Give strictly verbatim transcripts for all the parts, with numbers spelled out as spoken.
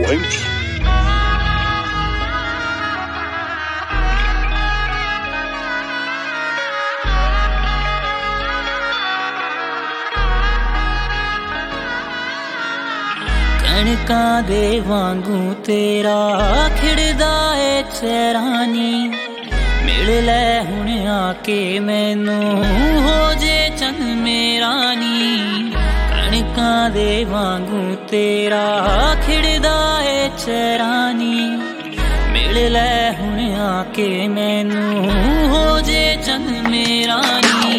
wench. कणकां दे वांगू तेरा खिड़दा ए चेहरानी मिल लै हुण आके मैनू हो जे चंद मेरानी कणकां दे वांगू तेरा खिड़दा ए चेहरानी मिल लै हुण आके मैनू हो जे चंद मेरानी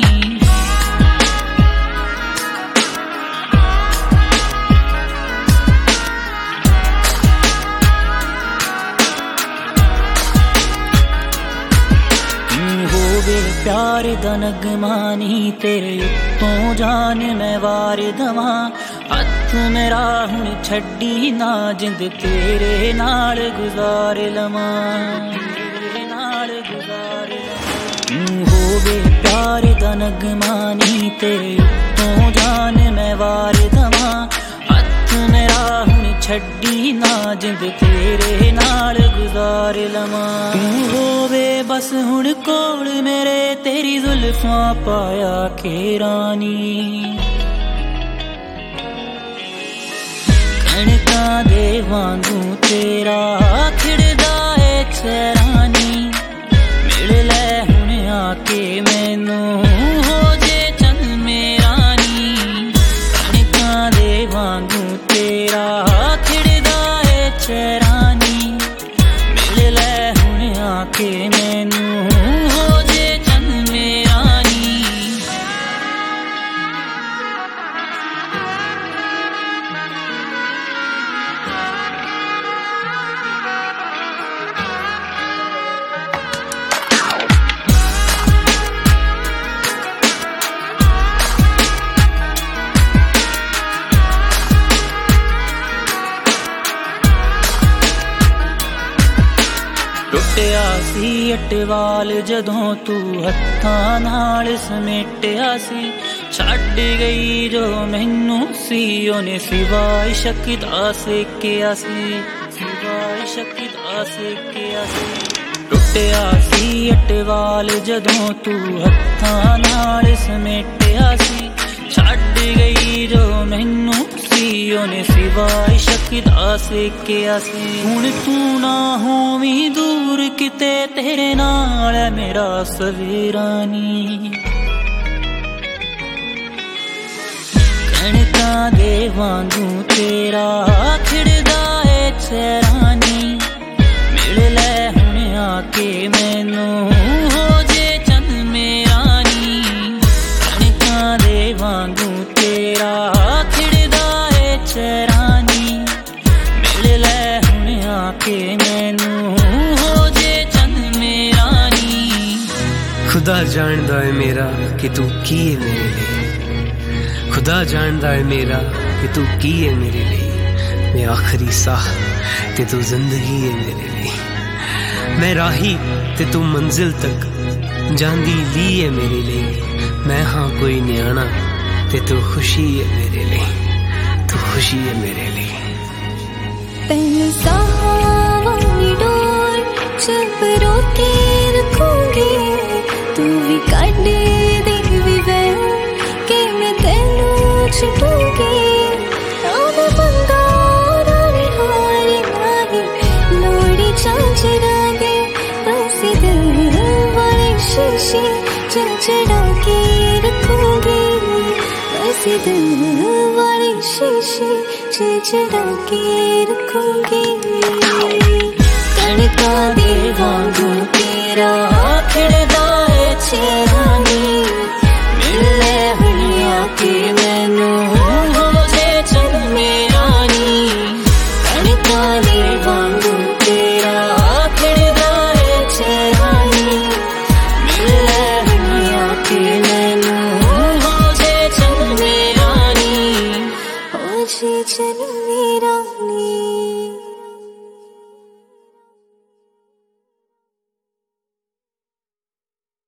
प्यार दा नगमानी तेरे उत्तों जान मैं वार दवां हथ मेरा हुण छड्डी ना जिंद तेरे नाल गुजार लवां तेरे नाल गुजार लवां होवे प्यार दा नगमानी तेरे उत्तों जान मैं वार दवां हथ मेरा हुण छड्डी ना जिंद तेरे नाल गुजार लवां तू होवे बस हुण कोल मेरे तेरी जुल्फां पाया के रानी कणकां दे वांगू तेरा खिड़दा ए चेहरानी मिल लै हुण आके मैनू हो जे चंद मेरानी कणकां दे वांगू तेरा खिड़दा ए चेहरानी मिल लै हुण आके मैनू टुटिया सी अटवाल जदों तू हत्थां नाल समेटिया सी छड्ड गई जो मैनू सी ओने सिवाय शक दा सेकिया सी सिवाय शक दा सेकिया सी टुटिया सी अटवाल जदों तू हत्थां नाल समेटिया सी छड्ड गई जो मैनू ओने सिवाय शक दा सेकिया सी हुण तू ना होवीं दूर किते तेरे नाल है मेरा सवेरानी कणकां दे वांगू तेरा खिड़दा ए चेहरानी मिल लै हुण आके मैनू हो जे चंद मेरानी कणकां दे वांगू तेरा चेहरानी मिल लै हुण आके मैनू हो जे चंद मेरानी खुदा जानदा है मेरा कि तू की है मेरे लिए खुदा जानदा है मेरा कि तू की है मेरे लिए मैं आखिरी साह ते तू जिंदगी है मेरे लिए मैं राही ते तू मंजिल तक जांदी ली है मेरे लिए मैं हाँ कोई न्याणा ते तू खुशी है मेरे लिए खुशी है मेरे लिए पहले सावनी डोर जब रोते रखूंगी तू भी काटे देवी वैन के मैं तेनू छुटूंगी अब बंदा रानी हारी नारी लोड़ी चांचरा दे बसी दिल वाली शीशी चढ़ा के रखूंगी बसी दिल वाली शीशी चढ़ा के रखूंगी कणकां दे वांगू तेरा खिड़दा ए चेहरानी मिल लै हुण आके मैनू हो जे चंद मेरानी कणकां दे वांगू